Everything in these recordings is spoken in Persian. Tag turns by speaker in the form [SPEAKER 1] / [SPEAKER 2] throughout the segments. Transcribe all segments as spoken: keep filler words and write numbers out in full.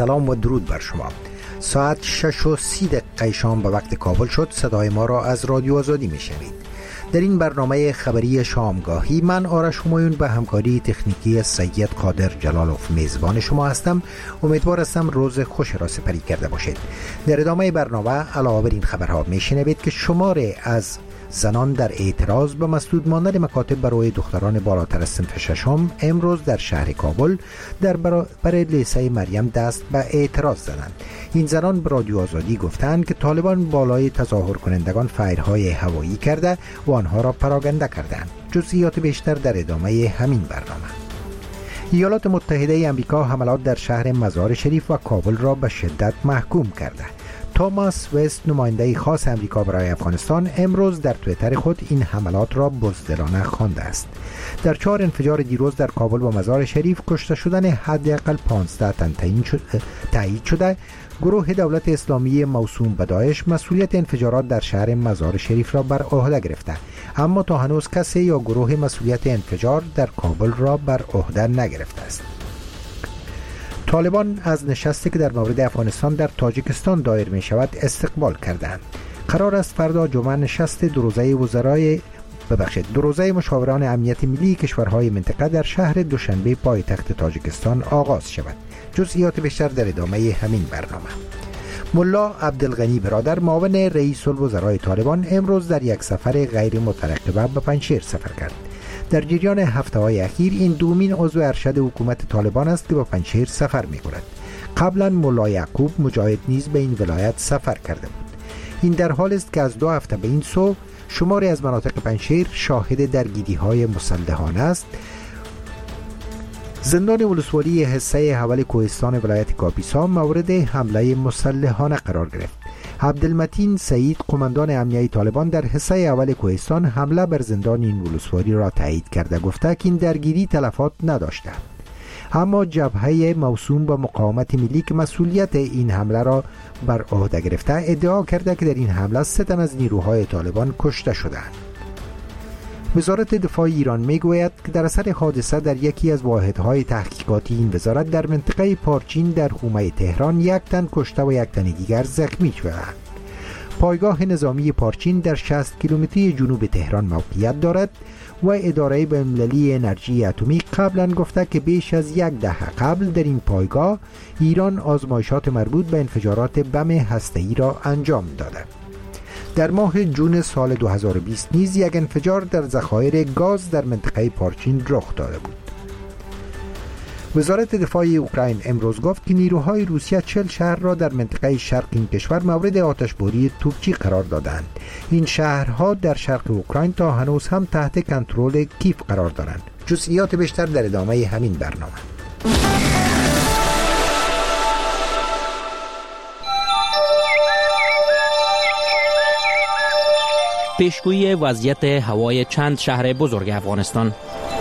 [SPEAKER 1] سلام و درود بر شما. ساعت شش و سی دقیقه شام به وقت کابل شد. صدای ما را از رادیو آزادی میشنوید. در این برنامه خبری شامگاهی من آرش همایون به همکاری تکنیکی سید قادر جلالوف میزبان شما هستم. امیدوار هستم روز خوش را سپری کرده باشید. در ادامه برنامه علاوه بر این خبرها میشنوید که شماره از زنان در اعتراض به مسدود ماندن مکاتب برای دختران بالاتر از صنف ششم امروز در شهر کابل در برابر لیسه مریم دست به اعتراض زدند. این زنان به رادیو آزادی گفتند که طالبان بالای تظاهر کنندگان فایرهای هوایی کرده و آنها را پراگنده کردند. جزئیات بیشتر در ادامه همین برنامه. ایالات متحده آمریکا حملات در شهر مزار شریف و کابل را به شدت محکوم کرده. توماس وست، نماینده خاص امریکا برای افغانستان، امروز در توییتر خود این حملات را بزدلانه خوانده است. در چهار انفجار دیروز در کابل و مزار شریف کشته شدن حداقل پانزده تن تایید شده. گروه دولت اسلامی موسوم به داعش مسئولیت انفجارات در شهر مزار شریف را بر عهده گرفته، اما تا هنوز کسی یا گروه مسئولیت انفجار در کابل را بر عهده نگرفته است. طالبان از نشستی که در مورد افغانستان در تاجیکستان دایر می شود استقبال کردند. قرار است فردا جمعه نشست دو روزه وزرای ببخشید دو روزه مشاوران امنیت ملی کشورهای منطقه در شهر دوشنبه پایتخت تاجیکستان آغاز شود. جزئیات بیشتر در ادامه همین برنامه. ملا عبدالغنی برادر، معاون رئیس الوزرای طالبان، امروز در یک سفر غیر مترقبه به پنجشیر سفر کرد. در جریان هفته‌های اخیر این دومین عضو ارشد حکومت طالبان است که به پنجشیر سفر می‌کند. قبلا ملا یعقوب مجاهد نیز به این ولایت سفر کرده بود. این در حال است که از دو هفته به این سو شماری از مناطق پنجشیر شاهد درگیری‌های مسلحانه است. زندان ولسوالی حصه حول کوهستان ولایت کاپیسا مورد حمله مسلحانه قرار گرفت. عبدالمتین سعید، قماندان امنیه طالبان در حصه اول کوهستان، حمله بر زندان این ولسوالی را تایید کرده، گفته که این درگیری تلفات نداشته. اما جبهه موسوم به مقاومت ملی که مسئولیت این حمله را بر عهده گرفته ادعا کرده که در این حمله سه تن از نیروهای طالبان کشته شدند. وزارت دفاع ایران میگوید که در اثر حادثه در یکی از واحدهای تحقیقاتی این وزارت در منطقه پارچین در حومه تهران یک تن کشته و یک تن دیگر زخمی شدند. پایگاه نظامی پارچین در شصت کیلومتری جنوب تهران موقعیت دارد و اداره بین‌المللی انرژی اتمی قبلا گفته که بیش از یک دهه قبل در این پایگاه ایران آزمایشات مربوط به انفجارات بم هسته‌ای را انجام داده. در ماه جون سال دو هزار و بیست نیز یک انفجار در ذخایر گاز در منطقه پارچین رخ داده بود. وزارت دفاع اوکراین امروز گفت که نیروهای روسیه چهل شهر را در منطقه شرق این کشور مورد آتشباری توپچی قرار دادند. این شهرها در شرق اوکراین تا هنوز هم تحت کنترل کیف قرار دارند. جزئیات بیشتر در ادامه همین برنامه.
[SPEAKER 2] پیشگویی وضعیت هوای چند شهر بزرگ افغانستان.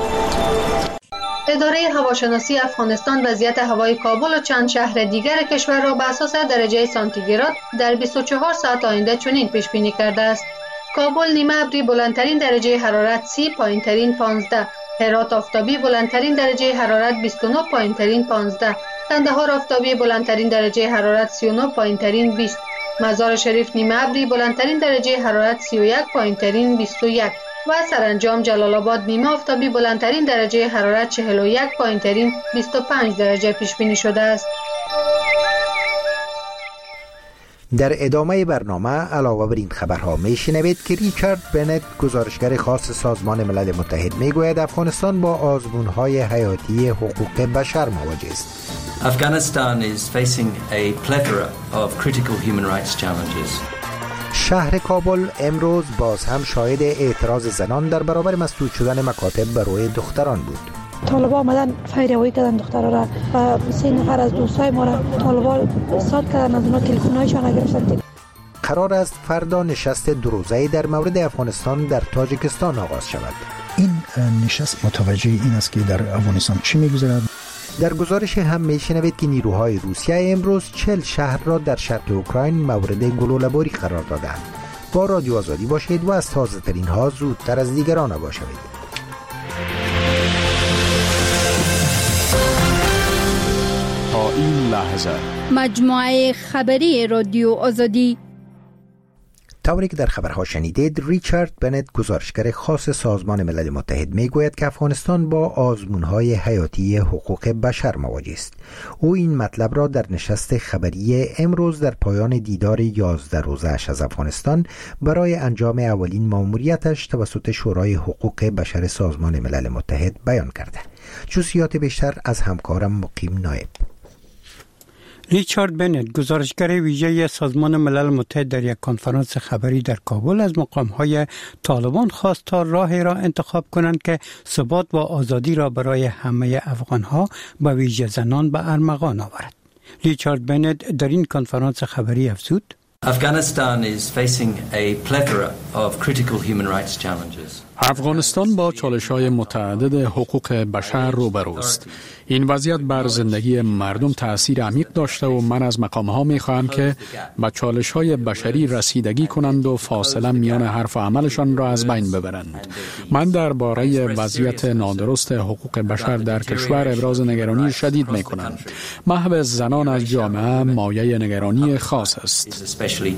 [SPEAKER 3] اداره هواشناسی افغانستان وضعیت هوای کابل و چند شهر دیگر کشور را بر اساس درجه سانتیگراد در بیست و چهار ساعت آینده چنین پیش بینی کرده است: کابل نیمه ابری بلندترین درجه حرارت سی، پایینترین پانزده. هرات آفتابی بلندترین درجه حرارت بیست و نه، پایینترین پانزده. قندهار آفتابی بلندترین درجه حرارت سی و نه، پایینترین بیست. مزار شریف نیمه ابری بلندترین درجه حرارت سی و یک، پایینترین بیست و یک و سرانجام جلال آباد نیمه آفتابی بلندترین درجه حرارت چهل و یک، پایینترین بیست و پنج درجه پیش بینی شده است.
[SPEAKER 1] در ادامه برنامه علاوه بر این خبرها میشنوید که ریچارد بنت، گزارشگر خاص سازمان ملل متحد، میگوید افغانستان با آزمون‌های حیاتی حقوق بشر مواجه است.
[SPEAKER 4] Afghanistan is facing a plethora of critical human rights challenges.
[SPEAKER 1] شهر کابل امروز باز هم شاهد اعتراض زنان در برابر مسدود شدن مکاتب برای دختران بود.
[SPEAKER 5] طالبان آمدن فیروایی کردن دخترها را و سه نفر از دوستای ما را طالبان ساد کردن، از اونا تلفن‌هایشان گرفتن.
[SPEAKER 1] قرار است فردا نشست دو روزه‌ای در مورد افغانستان در تاجیکستان آغاز شود.
[SPEAKER 6] این نشست متوجه این است که در افغانستان چی می‌گذرد.
[SPEAKER 1] در گزارش هم میشنوید که نیروهای روسیه امروز چهل شهر را در شرق اوکراین مورد گلوله‌باری قرار دادند. با رادیو آزادی باشید و از تازه ترین ها زودتر از دیگران آگاه شوید.
[SPEAKER 7] تا این لحظه.
[SPEAKER 8] مجموعه خبری رادیو آزادی.
[SPEAKER 1] طوری که در خبرها شنیدید، ریچارد بنت گزارشگر خاص سازمان ملل متحد میگوید که افغانستان با آزمون‌های حیاتی حقوق بشر مواجه است. او این مطلب را در نشست خبری امروز در پایان دیدار یازده روزه‌اش از افغانستان برای انجام اولین مأموریتش توسط شورای حقوق بشر سازمان ملل متحد بیان کرده. جزئیات بیشتر از همکارم مقیم نایب.
[SPEAKER 9] ریچارد بنت گزارشگر ویژه سازمان ملل متحد در یک کنفرانس خبری در کابل از مقام‌های طالبان خواست تا راهی را انتخاب کنند که ثبات و آزادی را برای همه افغان‌ها به ویژه زنان به ارمغان آورد. ریچارد بنت در این کنفرانس خبری افزود:
[SPEAKER 4] Afghanistan is facing a plethora of critical human rights challenges.
[SPEAKER 7] افغانستان با چالش‌های متعدد حقوق بشر روبروست. این وضعیت بر زندگی مردم تأثیر عمیق داشته و من از مقام‌ها می‌خواهم که به چالش‌های بشری رسیدگی کنند و فاصله میان حرف و عملشان را از بین ببرند. من درباره وضعیت نادرست حقوق بشر در کشور ابراز نگرانی شدید می‌کنم. محو زنان از جامعه مایه نگرانی خاص است.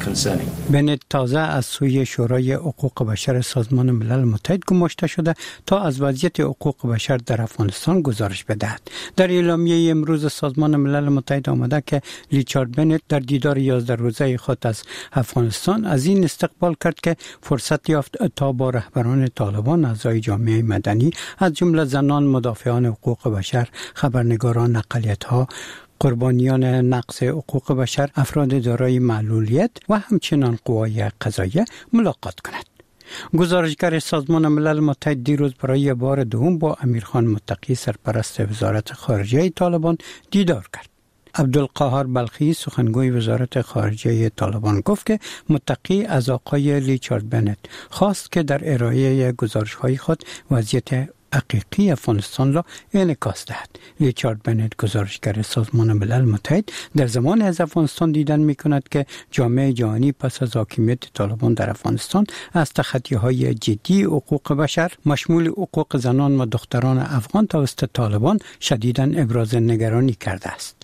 [SPEAKER 9] بنت تازه از سوی شورای حقوق بشر سازمان ملل متحد گماشته شده تا از وضعیت حقوق بشر در افغانستان گزارش بدهد. در اعلامیه امروز سازمان ملل متحد آمده که ریچارد بنت در دیدار یازده روزه خود از افغانستان از این استقبال کرد که فرصت یافت تا با رهبران طالبان، اعضای جامعه مدنی از جمله زنان، مدافعان حقوق بشر، خبرنگاران، اقلیت‌ها، قربانیان نقض حقوق بشر، افراد دارای معلولیت و همچنین قوای قضاییه ملاقات کند. گزارشگر سازمان ملل متحد دیروز برای بار دوم با امیرخان متقی سرپرست وزارت خارجه طالبان دیدار کرد. عبدالقاهر بلخی سخنگوی وزارت خارجه طالبان گفت که متقی از آقای ریچارد بنت خواست که در ارائه گزارش‌های خود وضعیت حقیقی افغانستان را انعکاس دهد. ریچارد بنت گزارشگر سازمان ملل متحد در زمان از افغانستان دیدن می کند که جامعه جهانی پس از حاکمیت طالبان در افغانستان از تخطی‌های جدی حقوق بشر مشمول حقوق زنان و دختران افغان توسط طالبان شدیداً ابراز نگرانی کرده است.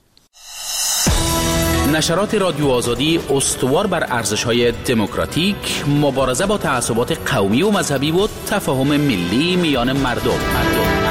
[SPEAKER 10] نشرات رادیو آزادی استوار بر ارزش‌های دموکراتیک، مبارزه با تعصبات قومی و مذهبی و تفاهم ملی میان مردم. مردم.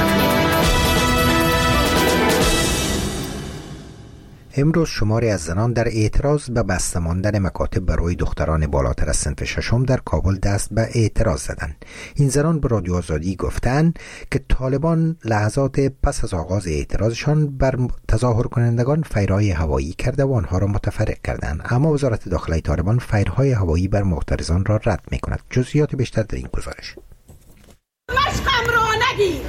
[SPEAKER 1] امروز شماری از زنان در اعتراض به بسته ماندن مکاتب برای دختران بالاتر از صنف ششم در کابل دست به اعتراض زدند. این زنان به رادیو آزادی گفتند که طالبان لحظات پس از آغاز اعتراضشان بر تظاهر کنندگان فیرهای هوایی کرده و آنها را متفرق کردند، اما وزارت داخله طالبان فیرهای هوایی بر معترضان را رد می‌کند. جزئیات بیشتر در این گزارش.
[SPEAKER 11] مشقم رو نگیر.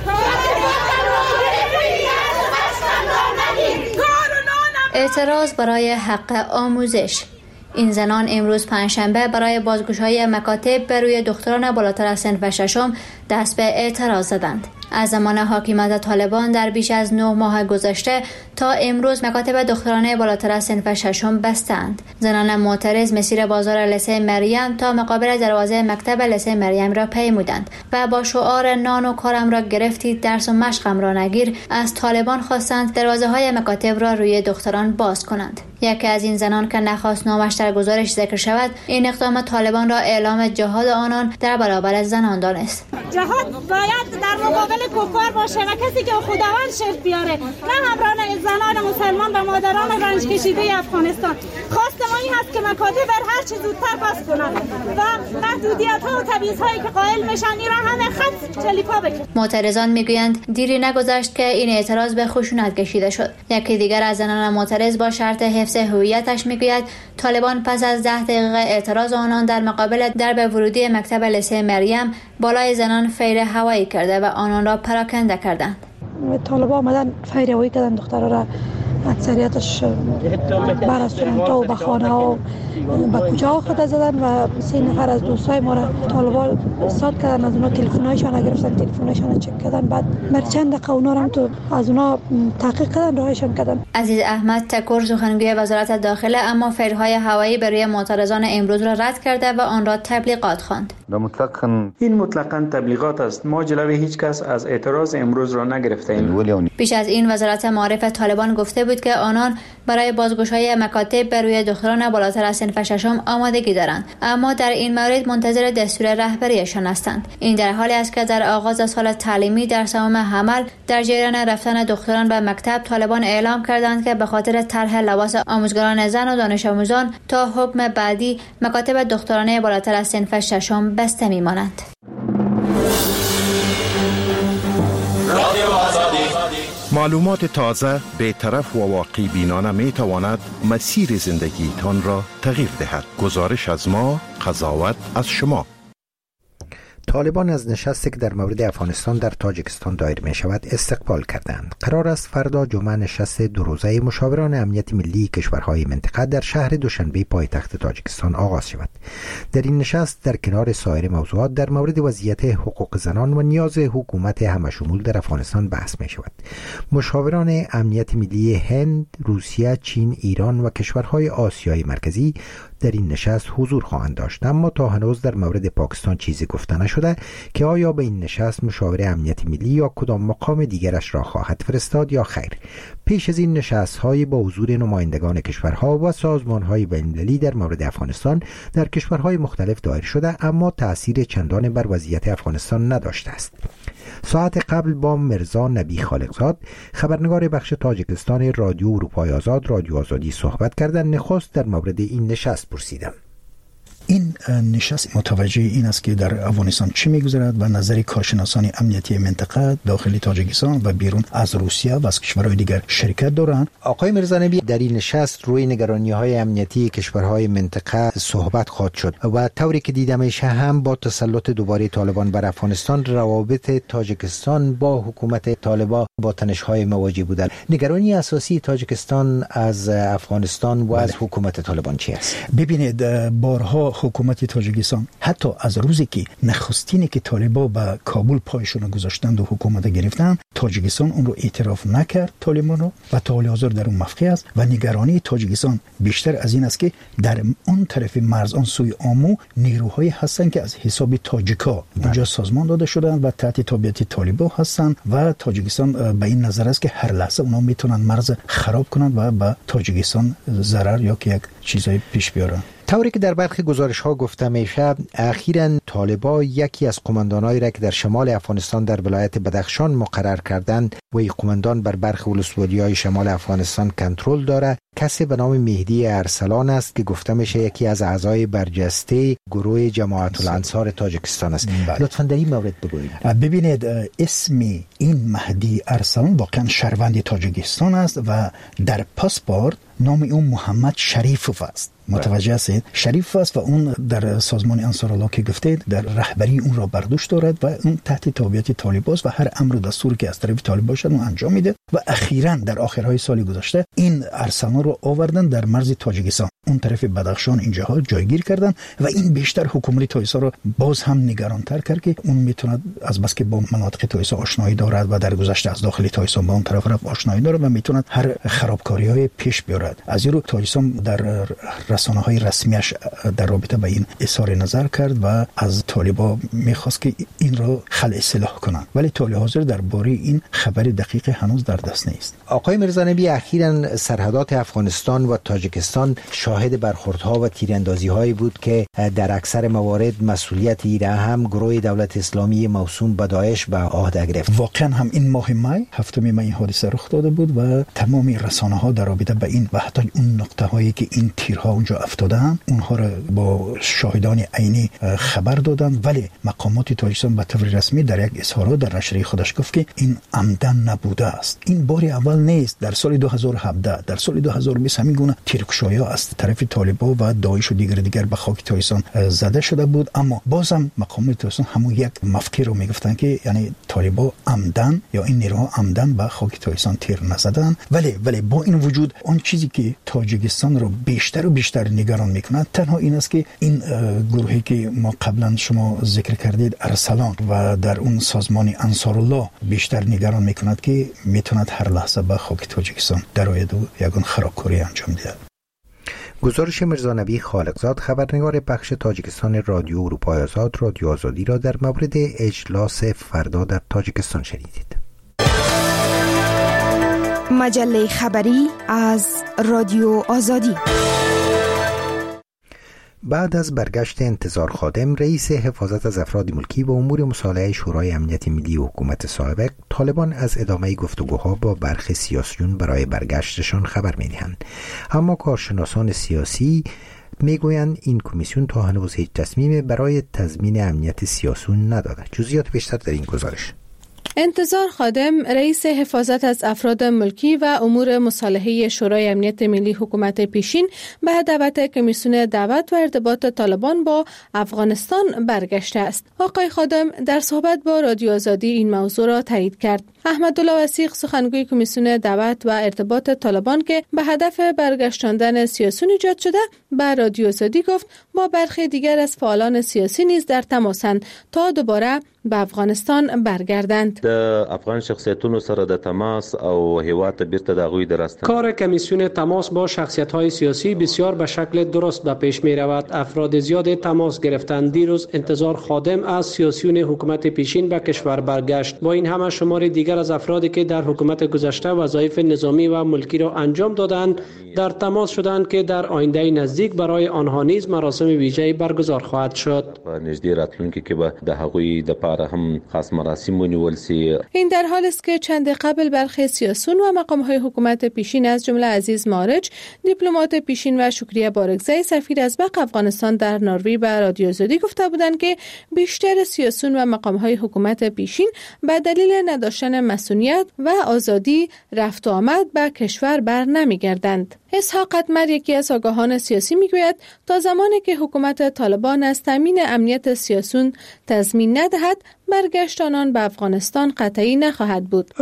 [SPEAKER 12] اعتراض برای حق آموزش. این زنان امروز پنجشنبه برای بازگشایی مکاتب بر روی دختران بالاتر از صنف ششم دست به اعتراض زدند. از زمان حاکمیت طالبان در بیش از نه ماه گذشته تا امروز مکاتب دخترانه بالاتر از صنف ششم بستند. زنان معترض مسیر بازار لیسه مریم تا مقابل دروازه مکتب لیسه مریم را پیمودند و با شعار نان و کارم را گرفتید، درس و مشقم را نگیر از طالبان خواستند دروازه های مکاتب را روی دختران باز کنند. یکی از این زنان که نخواست نامش در گزارش ذکر شود، این اقدام طالبان را اعلام جهاد آنان در برابر زنان دانست.
[SPEAKER 11] جهاد باید در مقابل کفار باشه و کسی که خداوند شرط بیاره، نه همراهان زنان مسلمان و مادران رنج کشیده افغانستان. خواست ما این هست که مکاتب بر هر چه زودتر باز کنند و محدودیت ها و تبعیض هایی که قائل میشن این را همه خط جلیپا بکنند.
[SPEAKER 12] معترضان میگویند دیری نگذشت که این اعتراض به خشونت کشیده شد. یکی دیگر از زنان معترض با شرط حفظ هویتش میگوید طالبان پس از ده دقیقه اعتراض آنان در مقابل درب ورودی مکتب لیسه مریم بالای زنان فیر هوایی کرده و آنان را پراکنده کردند.
[SPEAKER 5] طالبان آمدن فیر هوایی کردن دخترها را، اکثریتش بر از تورنتو و به خانه ها به کجا خود زدن و سه نفر از دوستای ما را طالبان استاد کردن، از اونا تلفن‌هایشان گرفتن، تلفن‌هایشان چک کردن، بعد بر چند دقیقه اونا را هم تو از اونا تحقیق کردن، راهشان کردن.
[SPEAKER 12] عزیز احمد تکور سخنگوی وزارت داخله اما فیرهای هوایی برای معترضان امروز را رد کرده و آن را تبلیغات خواند.
[SPEAKER 13] مطلقاً این مطلقاً تبلیغات است. ما جلوی هیچ کس از اعتراض امروز را نگرفتیم.
[SPEAKER 12] بیش از این وزارت معارف طالبان گفته بود که که آنان برای بازگشایی مکاتب بر روی دکتران بالاتر از صنف ششم آمادگی دارند، اما در این مورد منتظر دستور رهبریشان هستند. این در حالی است که در آغاز سال تعلیمی در سوم حمل در جریان رفتن دکتران به مکتب طالبان اعلام کردند که به خاطر طرح لباس آموزگاران زن و دانش آموزان تا حکم بعدی مکاتب دکترانه بالاتر از صنف ششم بسته می‌مانند.
[SPEAKER 14] معلومات تازه، بی‌طرف و واقعی بینانه می تواند مسیر زندگی تان را تغییر دهد. گزارش از ما، قضاوت از شما.
[SPEAKER 1] طالبان از نشستی که در مورد افغانستان در تاجیکستان دایر می شود استقبال کردند. قرار است فردا جمعه نشست دو روزه مشاوران امنیت ملی کشورهای منطقه در شهر دوشنبه پایتخت تاجیکستان آغاز شود. در این نشست در کنار سایر موضوعات در مورد وضعیت حقوق زنان و نیاز حکومت همشمول در افغانستان بحث می شود. مشاوران امنیت ملی هند، روسیه، چین، ایران و کشورهای آسیای مرکزی در این نشست حضور خواهند داشت، اما تا هنوز در مورد پاکستان چیزی گفته نشده که آیا به این نشست مشاور امنیت ملی یا کدام مقام دیگرش را خواهد فرستاد یا خیر. پیش از این نشست‌های با حضور نمایندگان کشورها و سازمان‌های بین‌المللی در مورد افغانستان در کشورهای مختلف دایر شده، اما تأثیر چندان بر وضعیت افغانستان نداشته است. ساعت قبل با مرزا نبی خالقزاد، خبرنگار بخش تاجیکستان رادیو اروپای آزاد رادیو آزادی صحبت کردند. نخست در مورد این نشست پرسیدم.
[SPEAKER 6] این نشست متوجه این است که در افغانستان چه می‌گذرد و نظر کارشناسان امنیتی منطقه داخل تاجیکستان و بیرون از روسیه و از کشورهای دیگر شرکت دارند.
[SPEAKER 1] آقای مرزا نبی، در این نشست روی نگرانی‌های امنیتی کشورهای منطقه صحبت خواهد شد و طوری که دیده میشه هم با تسلط دوباره طالبان بر افغانستان روابط تاجیکستان با حکومت طالبان با تنش‌های مواجه بوده. نگرانی اساسی تاجیکستان از افغانستان و از حکومت طالبان چی است؟
[SPEAKER 6] ببینید، بارها حکومت تاجیکستان حتی از روزی که نخستینی که طالبان به کابل پایشون گذاشتند و حکومت گرفتن، تاجیکستان اون رو اعتراف نکرد طالبان رو و تا حال حاضر در اون مفقود است و نگرانی تاجیکستان بیشتر از این است که در اون طرف مرز آن سوی آمو نیروهایی هستند که از حساب تاجیکا اونجا سازمان داده شدند و تحت تابعیت طالبان هستند و تاجیکستان به این نظر است که هر لحظه اونا میتونن مرز خراب کنند و به تاجیکستان ضرر یا که یک چیزای پیش بیارن.
[SPEAKER 1] طوری که در برخی گزارش ها گفته میشه، اخیراً طالبان یکی از قماندانایی را که در شمال افغانستان در ولایت بدخشان مقرر کردند و این قماندان بر برخی ولسوالی‌های شمال افغانستان کنترل داره، کسی به نام مهدی ارسلان است که گفته میشه یکی از اعضای برجسته گروه جماعت الانصار تاجیکستان است. لطفاً در این مورد بگویید.
[SPEAKER 6] ببینید، اسم این مهدی ارسلان واقعا شهروند تاجیکستان است و در پاسپورت نام اون محمد شریفوف است. متوجه هستید؟ شریف است و اون در سازمان انصارالله که گفتید در رهبری اون را برداشت دارد و اون تحت تابعیت طالبان است و هر امر و دستوری که از طرف طالبان شد اون انجام میده و اخیراً در آخرهای سال گذشته این ارسلان رو آوردن در مرز تاجیکستان، اون طرف بدخشان اینجاها جایگیر کردن و این بیشتر حکومت تایسا رو باز هم نگرانتر کرد که اون میتونه از بس که با مناطق تایسا آشنایی دارد و در گذشته از داخل تایسا با اون طرف رفت آشنایی دارد و میتونه هر خرابکاری‌های پیش بیارد. از این رو تایسا در رسانه‌های رسمیش در رابطه با این اظهار نظر کرد و از طالبان میخواست که این را خلع اصلاح کنند، ولی تا حاضر درباره این خبر دقیق هنوز در دست نیست.
[SPEAKER 1] آقای مرزا نبی، اخیراً سرحدات افغانستان و تاجیکستان شاهد برخوردها و تیراندازی‌هایی بود که در اکثر موارد مسئولیت ایره هم گروه دولت اسلامی موسوم به داعش به عهده گرفت.
[SPEAKER 6] واقعا هم این ماه می هفتم می این حادثه رخ داده بود و تمام رسانه‌ها در رابطه با این و حتی اون نقطه‌هایی که این تیرها اونجا افتادن اونها را با شاهدان عینی خبر دادند، ولی مقامات تاجیکستان به طور رسمی در یک اظهارات در نشریه خودش گفت که این عمدن نبوده است. این بار اول نیست. در سال دو هزار و هفده در سال دو هزار و بیست همین گونه تیرکشایی‌ها از طرف طالبان و داعش و دیگر دیگر به خاک تاجیکستان زده شده بود، اما بازم مقامات تاجیکستان همون یک مفکر رو میگفتن که یعنی طالبان عمدن یا این نیروها عمدن به خاک تاجیکستان تیر نزدن. ولی ولی با این وجود آن چیزی که تاجیکستان رو بیشتر و بیشتر نگران میکنه تنها این است که این گروهی که ما قبلا شما ذکر کردید ارسلان و در اون سازمان انصارالله بیشتر نگران میکند که میتوند هر لحظه به خاک تاجیکستان درآید و یگان خرابکاری انجام دهد.
[SPEAKER 1] گزارش مرزا نبی خالقزاد، خبرنگار بخش تاجیکستان رادیو اروپای آزاد رادیو آزادی را در مورد اجلاس فردا در تاجیکستان شنیدید.
[SPEAKER 15] مجله خبری از رادیو آزادی.
[SPEAKER 1] بعد از برگشت انتظار خادم، رئیس حفاظت از افراد ملکی و امور مصالحه شورای امنیت ملی و حکومت سابق، طالبان از ادامه گفتگوها با برخی سیاسیون برای برگشتشان خبر می‌دهند. اما کارشناسان سیاسی میگویند این کمیسیون تا هنوز هیچ تصمیمی برای تضمین امنیت سیاسیون نداده. جزئیات بیشتر در این گزارش.
[SPEAKER 16] انتظار خادم، رئیس حفاظت از افراد ملکی و امور مصالحه شورای امنیت ملی حکومت پیشین به دعوت کمیسیون دعوت و ارتباط طالبان با افغانستان برگشته است. آقای خادم در صحبت با رادیو آزادی این موضوع را تایید کرد. احمدالله وثیق، سخنگوی کمیسیون دعوت و ارتباط طالبان که به هدف برگشتاندن سیاسیون ایجاد شده، به رادیو آزادی گفت با برخی دیگر از فعالان سیاسی نیز در تماسند تا دوباره به افغانستان برگردند.
[SPEAKER 17] د افغان شخصیتونو سره د تماس او هیواد ته بیرته د غوی درست
[SPEAKER 18] کار کمیسیون تماس با شخصیت‌های سیاسی بسیار به شکل درست به پیش می‌رود. افراد زیاد تماس گرفتند. دیروز انتظار خادم از سیاسیون حکومت پیشین به کشور برگشت. با این همه شمار دیگر از افرادی که در حکومت گذشته وظایف نظامی و ملکی را انجام دادند در تماس شدند که در آینده نزدیک برای آنها نیز مراسم ویژه‌ای برگزار خواهد شد.
[SPEAKER 17] نږدې راتلونکي کې به د هغوی د پاره هم خاص مراسم ونیول شي.
[SPEAKER 16] این در حال است که چند قبل برخی سیاسیون و مقام‌های حکومت پیشین از جمله عزیز مارج، دیپلمات پیشین و شکریه بارگزی، سفیر ازبق افغانستان در نروژ، به رادیو آزادی گفته بودند که بیشتر سیاسیون و مقام‌های حکومت پیشین به دلیل نداشتن مسئولیت و آزادی رفت و آمد به کشور بر نمیگردند. اسحاق اتمر، یکی از آگاهان سیاسی، میگوید تا زمانی که حکومت طالبان از تامین امنیت سیاسیون تضمین ندهد، برگشت آنان به افغانستان قطعی نخواهد بود.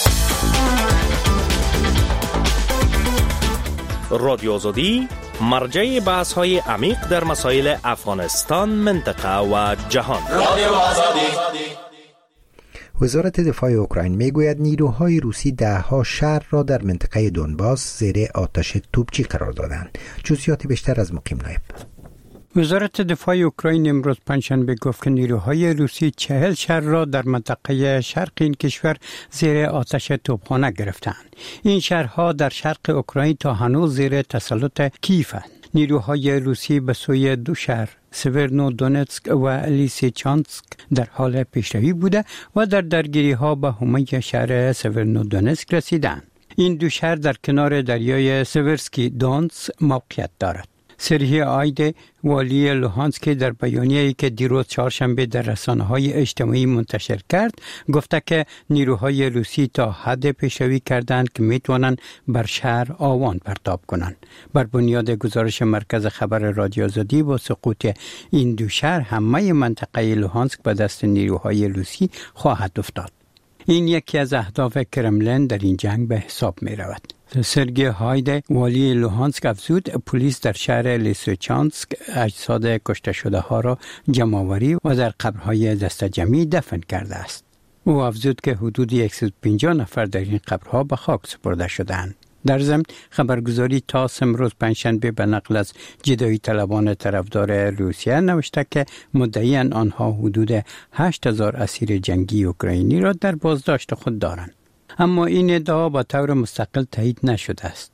[SPEAKER 19] رادیو آزادی مرجع بحث‌های عمیق در مسائل افغانستان، منطقه و جهان. رادیو آزادی.
[SPEAKER 1] وزارت دفاع اوکراین میگوید نیروهای روسی دهها شهر را در منطقه دونباس زیر آتش توپچی قرار دادند. جزئیات بیشتر از مقیم نایب.
[SPEAKER 9] وزارت دفاع اوکراین امروز پنجشنبه گفت که نیروهای روسی چهل شهر را در منطقه شرق این کشور زیر آتش توپخانه گرفتند. این شهرها در شرق اوکراین تا هنوز زیر تسلط کیفند. نیروهای روسی به سوی دو شهر سورنو دونتسک و لیسیچانسک در حال پیشروی بوده و در درگیری ها به حومه شهر سورنو دونتسک رسیدند. این دو شهر در کنار دریای سورسکی دونتس موقعیت دارد. سرهی آید، والی لوهانسک، در بیانیه‌ای که دیروز چهارشنبه در رسانه‌های اجتماعی منتشر کرد گفته که نیروهای روسی تا حد پیشروی کردند که میتوانند بر شهر آوان پرتاب کنند. بر بنیاد گزارش مرکز خبر رادیو آزادی، با سقوط این دو شهر همه منطقه لوهانسک به دست نیروهای روسی خواهد افتاد. این یکی از اهداف کرملین در این جنگ به حساب می رود. سرگی هاید، والی لوهانسک، افزود پلیس در شهر لیسیچانسک اجساد کشته شده ها را جمع‌آوری و در قبرهای دسته جمعی دفن کرده است. او افزود که حدود صد و پنجاه نفر در این قبرها به خاک سپرده شدند. در ضمن خبرگزاری تاس امروز پنجشنبه به نقل از جدایی طلبان طرفدار روسیه نوشته که مدعیان آنها حدود هشت هزار اسیر جنگی اوکراینی را در بازداشت خود دارند. اما این ادعا با طور مستقل تایید نشده است.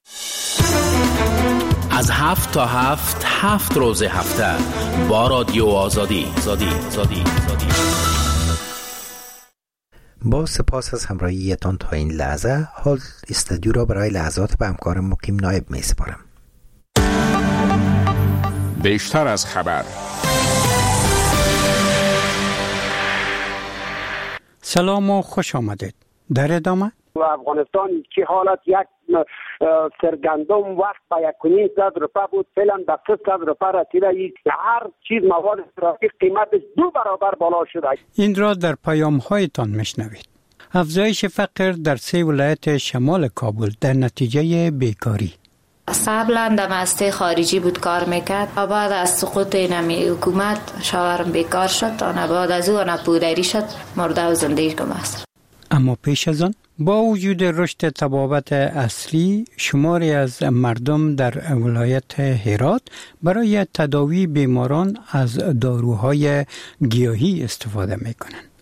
[SPEAKER 10] از هفت تا هفت هفت روز هفته با رادیو آزادی آزادی آزادی آزادی.
[SPEAKER 1] با سپاس از همراهیتان تا این لحظه، حال استودیو را برای لحظات به همکارم مقیم نایب می سپارم.
[SPEAKER 7] بیشتر از خبر.
[SPEAKER 9] سلام و خوش آمدید. در ادامه
[SPEAKER 20] و افغانستان که حالت یک سرگندم وقت با یک کنین صد روپه بود، فعلا به سه صد روپه رسیده. هر چیز مواد ترافیک قیمتش دو برابر بالا شده.
[SPEAKER 9] این را در پیام هایتان میشنوید. افزایش فقر در سه ولایت شمال کابل در نتیجه بیکاری.
[SPEAKER 21] قبلا در مسته خارجی بود کار میکرد، بعد از سقوط نمی حکومت شوهرم بیکار شد، آن بعد از او پودری شد، مرده و زندگی کم است.
[SPEAKER 9] اما پیش از آن با وجود رشد تبابت اصلی، شماری از مردم در ولایت هرات برای تداوی بیماران از داروهای گیاهی استفاده میکنند.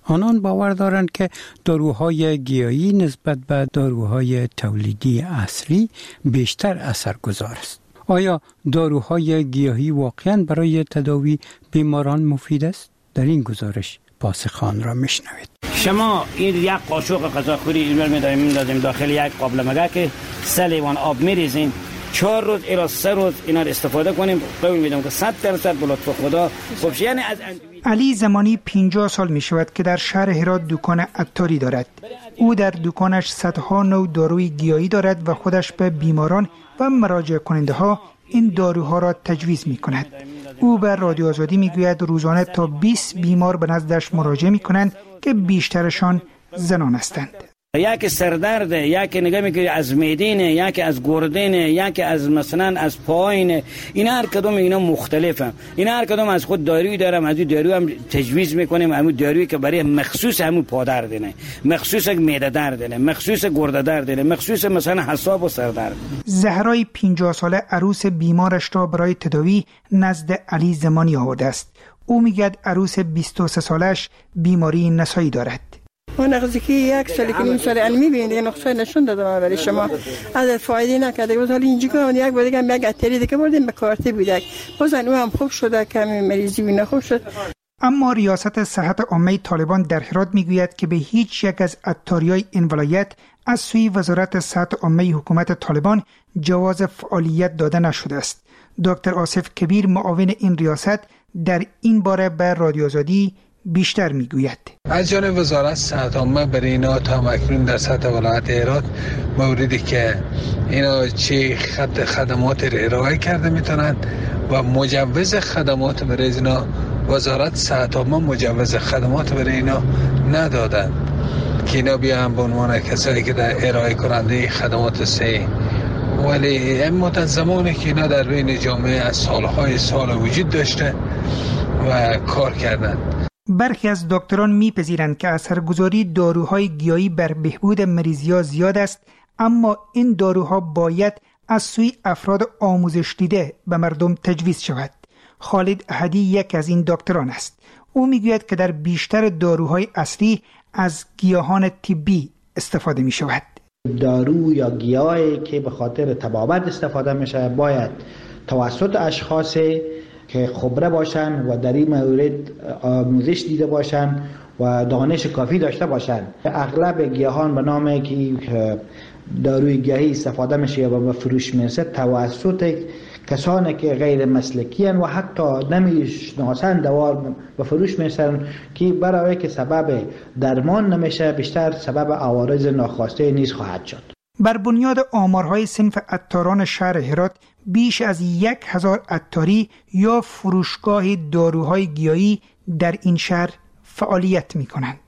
[SPEAKER 9] آنان باور دارند که داروهای گیاهی نسبت به داروهای تولیدی اصلی بیشتر اثرگذار است. آیا داروهای گیاهی واقعاً برای تداوی بیماران مفید است؟ در این گزارش پاسخ آن را میشنوید.
[SPEAKER 2] شما این یک قاشق غذاخوری اینور می‌داریم می‌ندازیم داخل یک قابل مگک، سه لیوان آب می‌ریزیم، چهار روز الی سه روز اینا را استفاده کنیم. قول میدم که صد درصد به لطف خدا خوب. یعنی از
[SPEAKER 22] علی زمانی پنجاه سال می شود که در شهر هرات دکان عطاری دارد. او در دکانش صدها نوع داروی گیاهی دارد و خودش به بیماران و مراجع کننده ها این داروها را تجویز می کند. او به رادیو آزادی می گوید روزانه تا بیست بیمار به نزدش مراجعه می کنند که بیشترشان زنان هستند.
[SPEAKER 2] یک سردرد، یک نگاه میکنی از میدینه، یک از گردنه، یک از مثلا از پایین، اینا هر کدوم اینا مختلفه. اینا هر کدوم از خود دارویی دارم، از این دارو هم تجویز میکنیم، همون دارویی که برای مخصوص همون پادردنه، مخصوص معده دردنه، مخصوص گرده دردنه، مخصوص مثلا حساب و سردرد.
[SPEAKER 22] زهرای پنجاه ساله عروس بیمارش را برای تداوی نزد علی زمانی آورده است. او میگه عروس بیست و سه سالش بیماری نسایی دارد.
[SPEAKER 23] اون نقضی یک سالی که نیم سالی الان میبینید نقصه نشون دادم برای شما از فایده نکرده بود. حالا اینجا که یک بار دیگه یک اتری دیگه بردیم به کارت بودک بازن او هم خوب شده، کمی مریضی بینا خوب شد.
[SPEAKER 22] اما ریاست صحت عامه طالبان در هرات میگوید که به هیچ یک از عطاریای این ولایت از سوی وزارت صحت عامه حکومت طالبان جواز فعالیت داده نشده است. دکتر آصف کبیر معاون این ریاست در این باره به رادیو آزادی بیشتر میگوید.
[SPEAKER 24] از جانب وزارت صحت عامه برای اینا تا مکنون در سطح ولایت هرات موردی که اینا چه خط خدمات را ارائه کرده میتونند و مجوز خدمات برای اینا وزارت صحت عامه مجوز خدمات برای اینا ندادند که اینا بیان به عنوان کسایی که در ارائه کننده خدمات سه. ولی اما در زمانی که اینا در بین جامعه از سالهای سال وجود داشته و کار کردند.
[SPEAKER 22] برخی از دکتران میپذیرند که اثرگذاری داروهای گیاهی بر بهبود مریضی‌ها زیاد است، اما این داروها باید از سوی افراد آموزش دیده به مردم تجویز شود. خالد احدی یک از این دکتران است. او میگوید که در بیشتر داروهای اصلی از گیاهان طبی استفاده می شود.
[SPEAKER 25] دارو یا گیاهی که به خاطر طبابت استفاده میشه باید توسط اشخاص که خبره باشن و در این مورد آموزش دیده باشن و دانش کافی داشته باشن. اغلب گیاهان به نام که داروی گیاهی استفاده میشه و به فروش میرسه توسط کسانی که غیر مسلکی هستند و حتی نمیشناسند دوار به فروش میرسن که برای که سبب درمان نمیشه بیشتر سبب عوارض ناخواسته نیز خواهد شد.
[SPEAKER 22] بر بنیاد آمارهای صنف عطاران شهر هرات بیش از یک هزار عطاری یا فروشگاه داروهای گیاهی در این شهر فعالیت می کنند.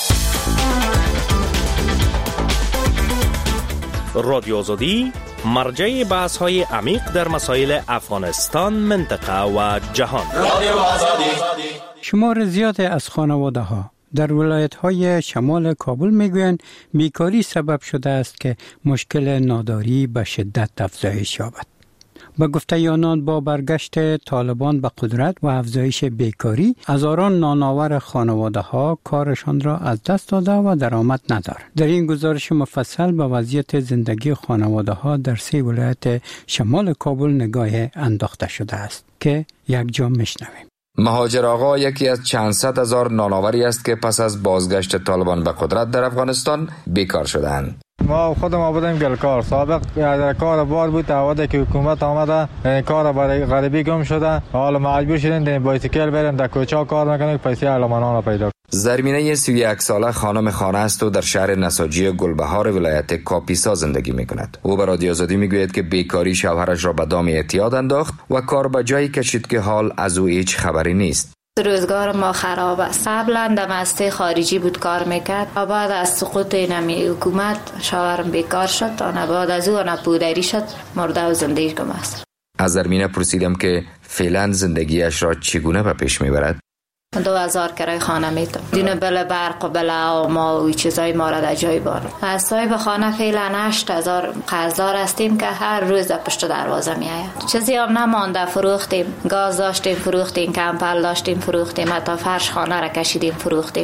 [SPEAKER 19] رادیو آزادی مرجع بحث های عمیق در مسائل افغانستان، منطقه و جهان. رادیو
[SPEAKER 9] آزادی. شمار زیاد از خانواده ها در ولایت های شمال کابل میگویند بیکاری سبب شده است که مشکل ناداری به شدت افزایش یابد. به گفته آنان با برگشت طالبان به قدرت و افزایش بیکاری، هزاران نانآور خانواده ها کارشان را از دست داده و درآمد ندارند. در این گزارش مفصل به وضعیت زندگی خانواده ها در سه ولایت شمال کابل نگاه انداخته شده است که یک جا میشنویم.
[SPEAKER 26] مهاجر آقا یکی از چند صد هزار نانآوری است که پس از بازگشت طالبان به قدرت در افغانستان بیکار شدند.
[SPEAKER 27] ما خودم بودیم گلکار، سابق کار بار بود، تعهد که حکومت آمده کار برای غریبی گم شده، حالا مجبور شدیم بایسیکل بریم در کوچه کار میکنیم پیسه علمانان را پیدا.
[SPEAKER 26] زرمینه سی و یک ساله خانم خانه است و در شهر نساجی گلبهار ولایت کاپیسا زندگی میکند. او به رادیو آزادی میگوید که بیکاری شوهرش را به دام اعتیاد انداخت و کار به جایی کشید که حال از او هیچ خبری نیست.
[SPEAKER 21] روزگار ما خراب است. قبلا در مسته خارجی بود کار میکرد و بعد از سقوط نمی حکومت شوهرم بیکار شد و بعد از او نپودری شد، مرده و زندگی گم است.
[SPEAKER 26] از زرمینه پرسیدم که فعلا زندگیش را چگونه به پیش میبرد.
[SPEAKER 21] دو هزار کرای خانه میتم دین بله برق و بله و ما و چیزای ما را در جای بارم. از صاحب خانه فعلا هشت هزار قرضدار هستیم که هر روز در پشت دروازه می آید. چیزی هم نمانده، فروختیم، گاز داشتیم فروختیم، کمپل داشتیم فروختیم، حتی فرش خانه را کشیدیم فروختیم.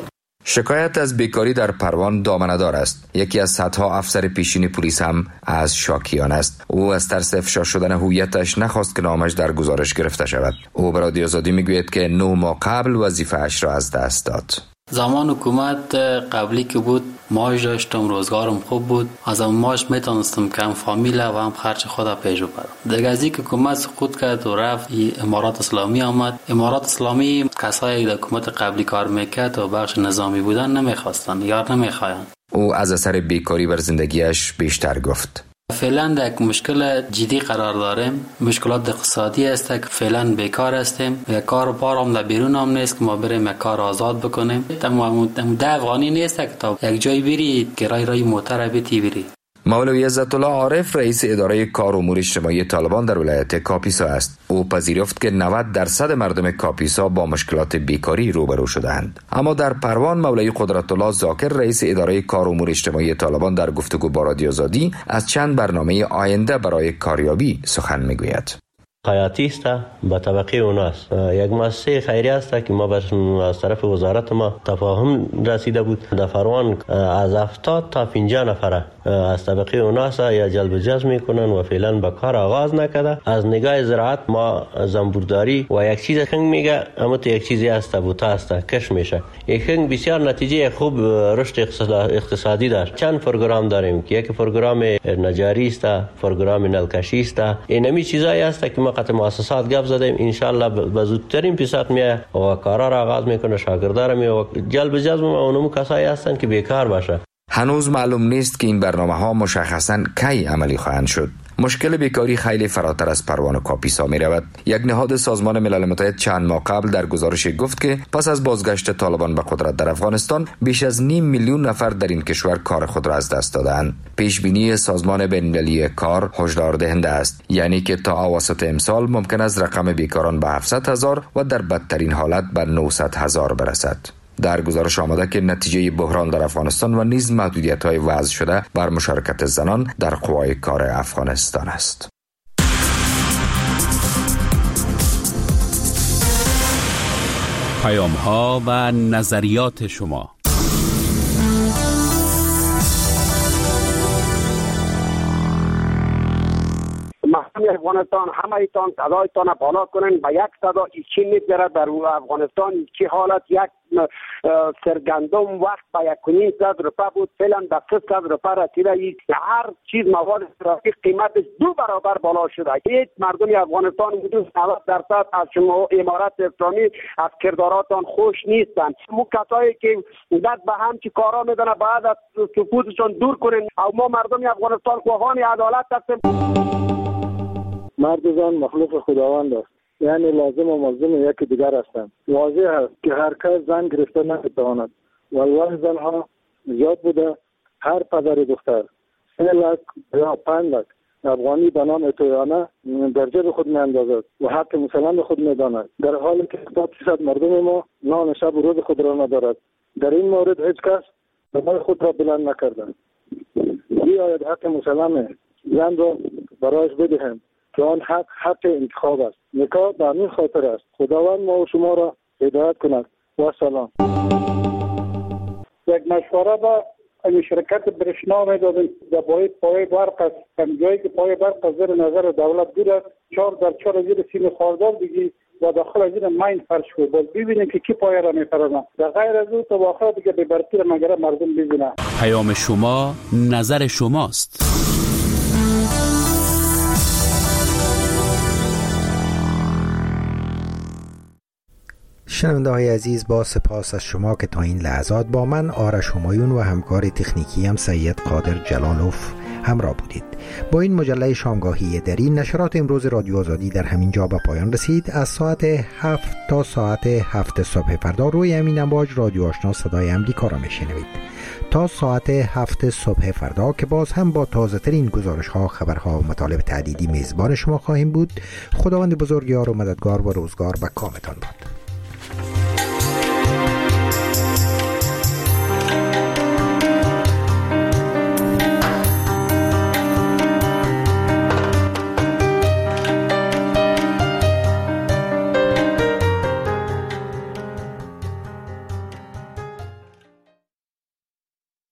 [SPEAKER 26] شکایت از بیکاری در پروان دامنه‌دار است. یکی از صدها افسر پیشین پلیس هم از شاکیان است. او از ترس افشا شدن هویتش نخواست که نامش در گزارش گرفته شود. او به رادیو آزادی میگوید که نه ماه قبل وظیفه‌اش را از دست داد.
[SPEAKER 3] زمان حکومت قبلی که بود معاش داشتم، روزگارم خوب بود، از اون معاش میتونستم که هم فامیل و هم خرج خودم پیش ببرم. دیگه از اینکه حکومت سقوط کرد و رفت امارات اسلامی آمد، امارات اسلامی کسایی که حکومت قبلی کار میکرد و بخش نظامی بودن نمیخواستن یا نمیخواین.
[SPEAKER 26] او از اثر بیکاری بر زندگیش بیشتر گفت.
[SPEAKER 3] فعلا یک مشکل جدی قرار داریم. مشکلات اقتصادی است که فعلا بیکار هستیم. یک کار بارم در بیرون هم نیست که ما بریم یک کار آزاد بکنیم. تمام ده افغانی نیست که تا یک جای بری کرای رای موتر بیتی بری.
[SPEAKER 26] مولوی عزت الله عارف رئیس اداره کار امور اجتماعی طالبان در ولایت کاپیسا است. او پذیرفت که نود درصد مردم کاپیسا با مشکلات بیکاری روبرو شده‌اند. اما در پروان مولوی قدرت الله ذاکر رئیس اداره کار امور اجتماعی طالبان در گفتگو با رادیو آزادی از چند برنامه آینده برای کاریابی سخن میگوید.
[SPEAKER 4] حیاتی است به طبقه اوناست. یک مؤسسه خیری است که ما از طرف وزارت ما تفاهم رسیده بود. در پروان از هفتاد تا پنجاه نفر از طبقه اوناست یا جلب جذب میکنن و فعلا به کار آغاز نکرده. از نگاه زراعت ما زنبورداری و یک چیز خنگ میگه اما تو یک چیزی است بوتا است کش میشه. یک خنگ بسیار نتیجه خوب رشد اقتصادی داشت. چند پروگرام داریم که یک پروگرام نجاری است، پروگرام نلکشی است. اینمی چیزایی است که ما قطع مؤسسات گپ زدیم. ان شاء الله به زودترین پیشات میه و کارا را آغاز میکنه. شاگردار می و جلب جذب اونم کسایی هستن که بیکار باشه.
[SPEAKER 26] هنوز معلوم نیست که این برنامه ها مشخصاً کی عملی خواهند شد. مشکل بیکاری خیلی فراتر از پروان و کاپیسا می رود. یک نهاد سازمان ملل متحد چند ماه قبل در گزارش گفت که پس از بازگشت طالبان به قدرت در افغانستان بیش از نیم میلیون نفر در این کشور کار خود را از دست دادند. پیش بینی سازمان بین‌المللی کار هشدار دهنده است، یعنی که تا اواسط امسال ممکن است رقم بیکاران به هفتصد هزار و در بدترین حالت به نهصد هزار برسد. در گزارش آمده که نتیجه بحران در افغانستان و نیز محدودیت‌های وضع شده بر مشارکت زنان در قوای کار افغانستان است.
[SPEAKER 10] پیام‌ها و نظریات شما.
[SPEAKER 20] مردم افغانستان همه ایتان صدایتان بالا کنن به یک صدا چی میگذره در افغانستان چی حالت. یک سرگندم وقت به یک و نیم صد روپه بود فعلا به سه صد روپه رسیده. هر چیز مواد ترافیکی قیمتش دو برابر بالا شده. هیچ مردم افغانستان حدود نود درصد از شما امارات اسلامی از کرداراتان خوش نیستند. مو کسایی که دست به هم چی کارا میدن بعد از سکوتشون دور کنن. او ما مردم افغانستان خواهان عدالت هستیم.
[SPEAKER 5] مرد زن مخلوق خداوند است، یعنی لازم و ملزم یکی دیگر هستند. واضح است که هر کس زن گرفته نمیتواند. والله زنها زیاد بوده. هر پدر دختر سه لک یا پنج لک افغانی به نام اتویانه در جیب خود میاندازد و حق مسلمان خود میداند، در حالی که هفتاد درصد مردم ما نان شب و روز خود را ندارد. در این مورد هیچ کس صدای خود را بلند نکرده. بیاید حق مسلمان زن را برایش بدهیم که آن حق حق انتخاب است. نکاح به همین خاطر است. خداوند ما و شما را هدایت کند. و سلام.
[SPEAKER 8] یک مشوره با این شرکت برشنا میدادیم در باید پای برق است. جایی که پای برق از زیر نظر دولت دور است، چهار در چهار از زیر سیم خاردار دیگی و داخل از زیر مین فرش بود. باز ببینیم که کی پای را میپرانه. در غیر از او تا آخر دیگه به برقی را مگره مردم ببینه.
[SPEAKER 10] پیام شما نظر شماست.
[SPEAKER 1] شنونده های عزیز، با سپاس از شما که تا این لحظات با من آرش همایون و همکار تکنیکی هم سید قادر جلالوف همراه بودید. با این مجله شامگاهی دری نشرات امروز رادیو آزادی در همین جا به پایان رسید. از ساعت هفت تا ساعت هفت صبح فردا روی همین امواج رادیو آشنا صدای امریکا را میشنوید. تا ساعت هفت صبح فردا که باز هم با تازه ترین گزارش ها، خبرها و مطالب تعدیدی میزبان شما خواهیم بود. خداوند بزرگ یار و مددگار و روزگار و کامتان باد.